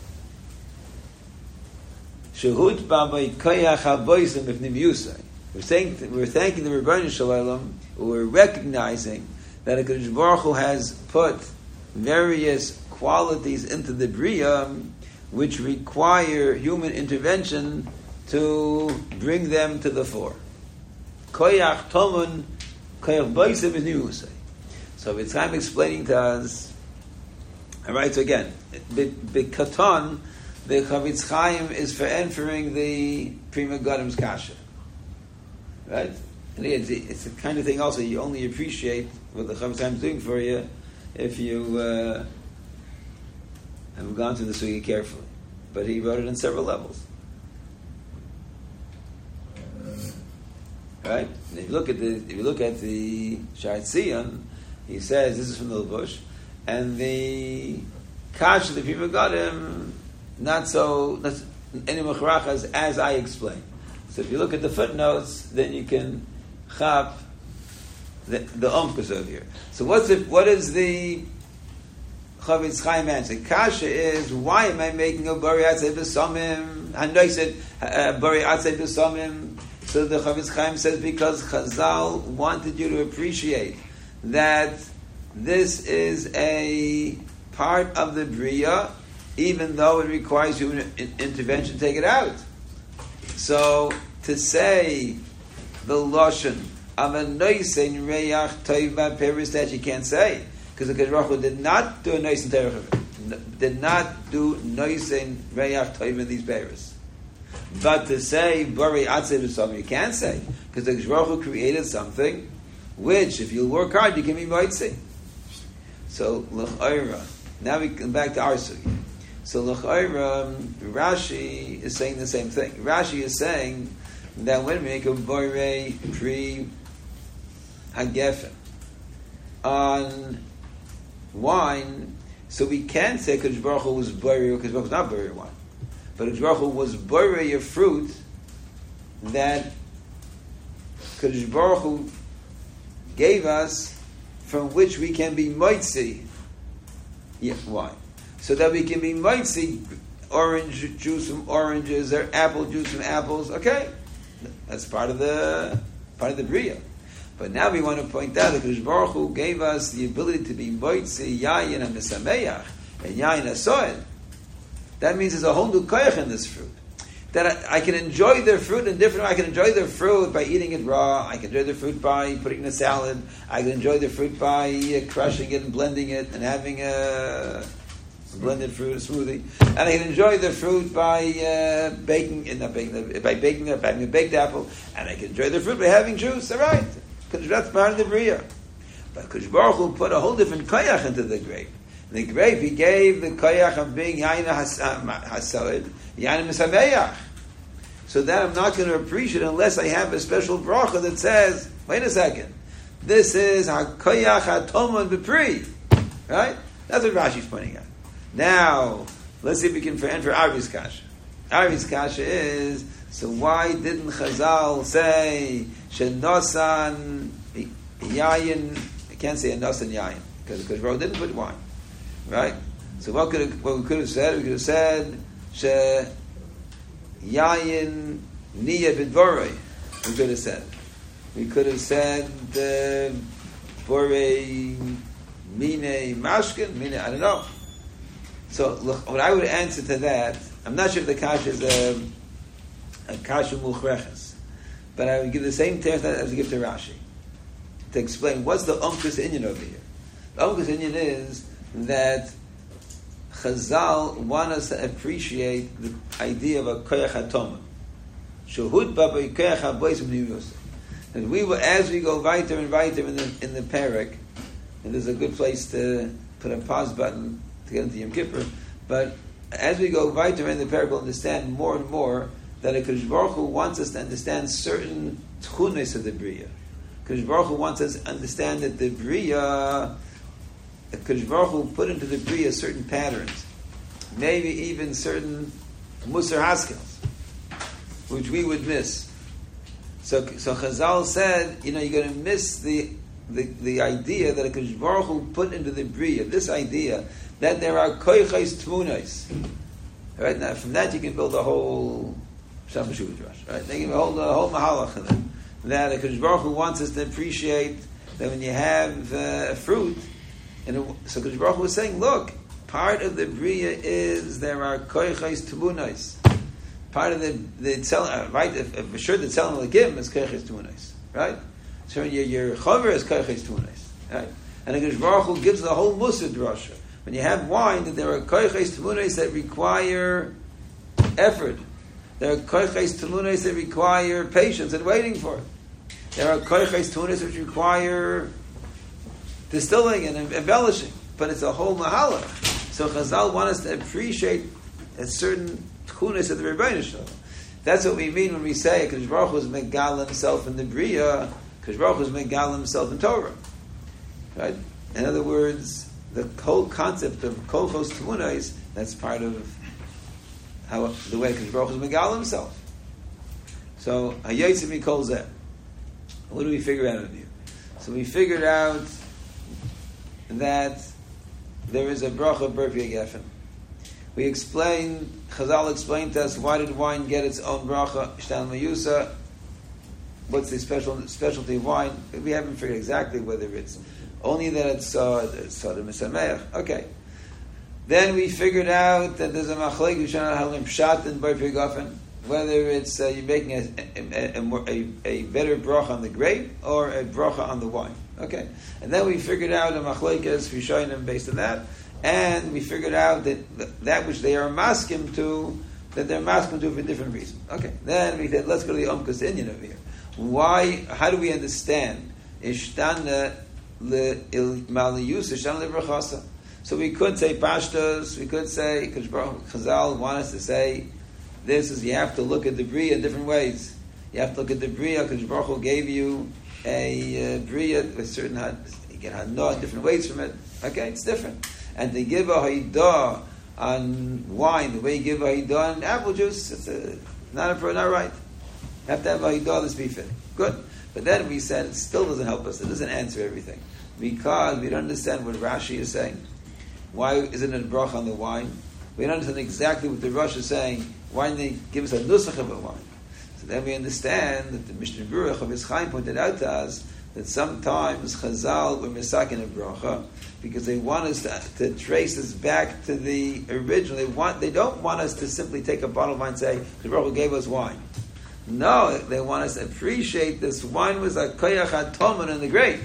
Shehut b'avay koyach haboisim b'pnim yusay. We're thanking the Rebbeinu Shalom. We're recognizing that Kadosh Baruch Hu has put various qualities into the Bria which require human intervention to bring them to the fore. Koyach tomun, koyach boisim is niyusay. So it's time explaining to us. All right. So again, b'katon, the Chofetz Chaim is for answering the Pri Megadim's kasha. Right. And it's the kind of thing. Also, you only appreciate what the Chofetz Chaim is doing for you if you have gone through the sugya carefully. But he wrote it in several levels. Right? And if you look at the Sha'ar Tzion, he says this is from the Levush, and the Kash of the Pri Megadim not so any machrachas as I explained. So if you look at the footnotes, then you can chap the umkus over here. So what is the Chofetz Chaim answer? Kasha is, why am I making a bari atzei b'samim? I know he said bari atzei b'samim. So the Chofetz Chaim says because Chazal wanted you to appreciate that this is a part of the Bria, even though it requires human intervention to take it out. So to say the Lashon of a noisin reyach toiva peris that you can't say, because the Kadosh Baruch Hu did not do a noisin terech, did not do noisin reyach toiva in these peris. But to say bari atzei b'samim, you can't say, because the Kadosh Baruch Hu created something which, if you work hard, you can be moitzi. So l'chayra. Now we come back to our sugi. So l'chayra, Rashi is saying the same thing. Rashi is saying that when we make a borei pre hagefen on wine, so we can say Kadosh Baruch Hu was borei, because Baruch Hu was not borei wine, but Kadosh Baruch Hu was borei a fruit that Kadosh Baruch Hu gave us, from which we can be moitzi wine, so that we can be moitzi orange juice from oranges or apple juice from apples. Okay, that's part of the bria. But now we want to point out that Kadosh Baruch Hu gave us the ability to be moitzi yayin and mesameach and yayin asoed. That means there's a whole new koyach in this fruit. That I can enjoy the fruit in different. I can enjoy the fruit by eating it raw. I can enjoy the fruit by putting it in a salad. I can enjoy the fruit by crushing it and blending it and having a blended fruit smoothie. And I can enjoy the fruit by baking it, by having a baked apple. And I can enjoy the fruit by having juice. All right, because that's part of the bria. But Kadosh Baruch Hu put a whole different koyach into the grape. In the grape, He gave the koyach of being yayin hasoed, yayin misameach. So that I'm not going to appreciate unless I have a special bracha that says, wait a second, this is hakoyach hatomon b'pri, right? That's what Rashi's pointing out. Now, let's see if we can answer Arvi's kasha. Arvi's kasha is, so why didn't Chazal say shenosan yayin? I can't say nosan yayin because Baruch didn't put wine, right? So what we could have said? We could have said she yayin niya b'dvorei. We could have said. We could have said borei mine mashkin mine. I don't know. So look, what I would answer to that, I'm not sure if the kasha is a kasha muchreches, but I would give the same terms as I give to Rashi to explain what's the umkus inyan over here. The umkus inyan is that Chazal want us to appreciate the idea of a koyach hatomah. Shehud ba koyach habois v'niyus. And we will, as we go weiter and weiter in the parak, and there's a good place to put a pause button to get into Yom Kippur, but as we go weiter in the parak, we'll understand more and more that a Kadosh Baruch Hu wants us to understand certain tchunes of the bria. Kadosh Baruch Hu wants us to understand that the bria, the Kadosh Baruch Hu put into the bria certain patterns, maybe even certain musar haskels, which we would miss. So Chazal said, you're going to miss the idea that a Kadosh Baruch Hu put into the bria, this idea that there are koiches tmunos. Right now, from that you can build a whole Shabbat Drush. Right, they can hold a whole mahalach of them. That a Kadosh Baruch Hu wants us to appreciate that when you have a fruit, so Kadosh Baruch Hu was saying, look, part of the bria is there are koiches tmunos. Part of the tzel, right? If sure the tzelem l'kim is koiches tmunos, right? So your chover is koiches tmunos, right? And the Kadosh Baruch Hu gives the whole musar drasha. When you have wine, that there are koiches tmunos that require effort. There are koiches tmunos that require patience and waiting for it. There are koiches tmunos which require distilling and embellishing. But it's a whole mahala. So Chazal want us to appreciate a certain tchunes of the Rebbeinu Shalom. That's what we mean when we say Kadosh Baruch Hu is megal himself in the bria. Kadosh Baruch Hu is megal himself in Torah. Right? In other words, the whole concept of kolchos tmunos, that's part of how the way Kadosh Baruch Hu is megal himself. So hayotzim mikol zeh. What do we figure out of here? So we figured out that there is a bracha b'rpia gefen. We explained, Chazal explained to us, why did wine get its own bracha, shtal mayusa? What's the specialty of wine? We haven't figured exactly whether it's only that it's sod misameach. Okay. Then we figured out that there's a machlek yishana halim pshat and b'rpia gefen, whether it's you're making a better bracha on the grape or a bracha on the wine. Okay. And then we figured out a machlekes rishonim based on that. And we figured out that which they are maskim to, that they're maskim to for different reasons. Okay. Then we said, let's go to the umkus inyan over here. Why? How do we understand? Ishtana le'maliyus, ishtana le'brachasa. So we could say pashtos, we could say, Chazal want us to say, this is, you have to look at the bria in different ways. You have to look at the Bria, because Baruch Hu gave you a Bria with certain, you get Hana in different ways from it. Okay, it's different. And to give a Haidah on wine, the way you give a Haidah on apple juice, it's not right. You have to have a Haidah that's befit. Good. But then we said it still doesn't help us. It doesn't answer everything. Because we don't understand what Rashi is saying. Why isn't it a bracha on the wine? We don't understand exactly what the Rosh is saying. Why didn't they give us a nusach of a wine? So then we understand that the Mishnah Berurah of Chavetz Chaim pointed out to us that sometimes Chazal were misakin a bracha because they want us to trace us back to the original. They don't want us to simply take a bottle of wine and say, the Baruch Hu gave us wine. No, they want us to appreciate this wine was a koyach hatoman in the grape.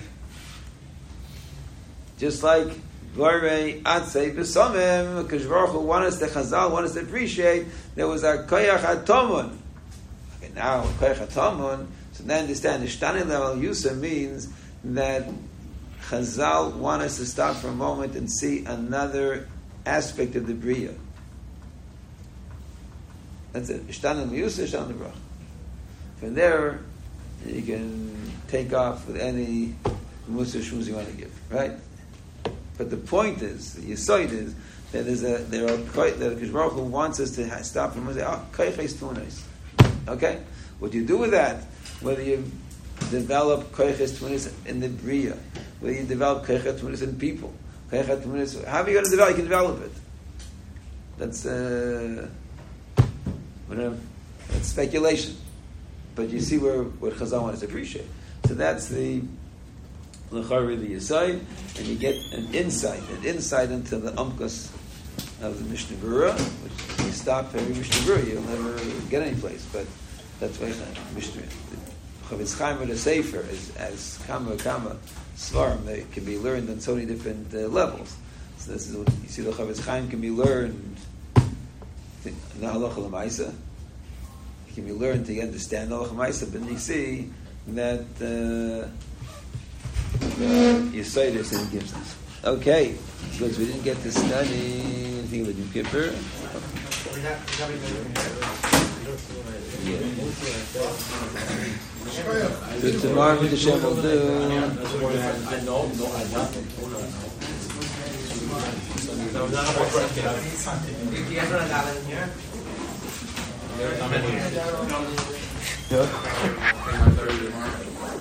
Just like Gorei Atzei B'Samim, because Baruch Hu want us to Chazal, want us to appreciate there was a koyach hatoman. Okay, now koyach hatoman. So then understand, Ishtani Level Yusa means that Chazal want us to stop for a moment and see another aspect of the Bria. That's it. Ishtani Level Yusa, Ishtani Level. From there, you can take off with any Musar Shmuz you want to give, right? But the point is, the Yisoid is, that that Baruch Hu wants us to stop and say, Koiches Tunis. Okay? What you do with that, whether you develop Koiches Tunis in the Bria, whether you develop Koiches Tunis in people, Koiches Tunis, how are you going to develop? You can develop it. That's speculation. But you see what Chazal wants to appreciate. So that's the L'chari the Yisai, and you get an insight into the Umkas of the Mishnah Berurah, which you stop every Mishnah Berurah, you'll never get any place. But that's why Mishnah Chavetz Chaim with a Sefer is as Kama Svarim. They can be learned on so many different levels. So this is what you see. The Chavetz Chaim can be learned in the Halacha L'Maisa. It can be learned to understand Halacha L'Maisa, but you see that Yisaitis and gives us. Okay, because we didn't get to study anything with Yom Kippur. So tomorrow the Shem will do.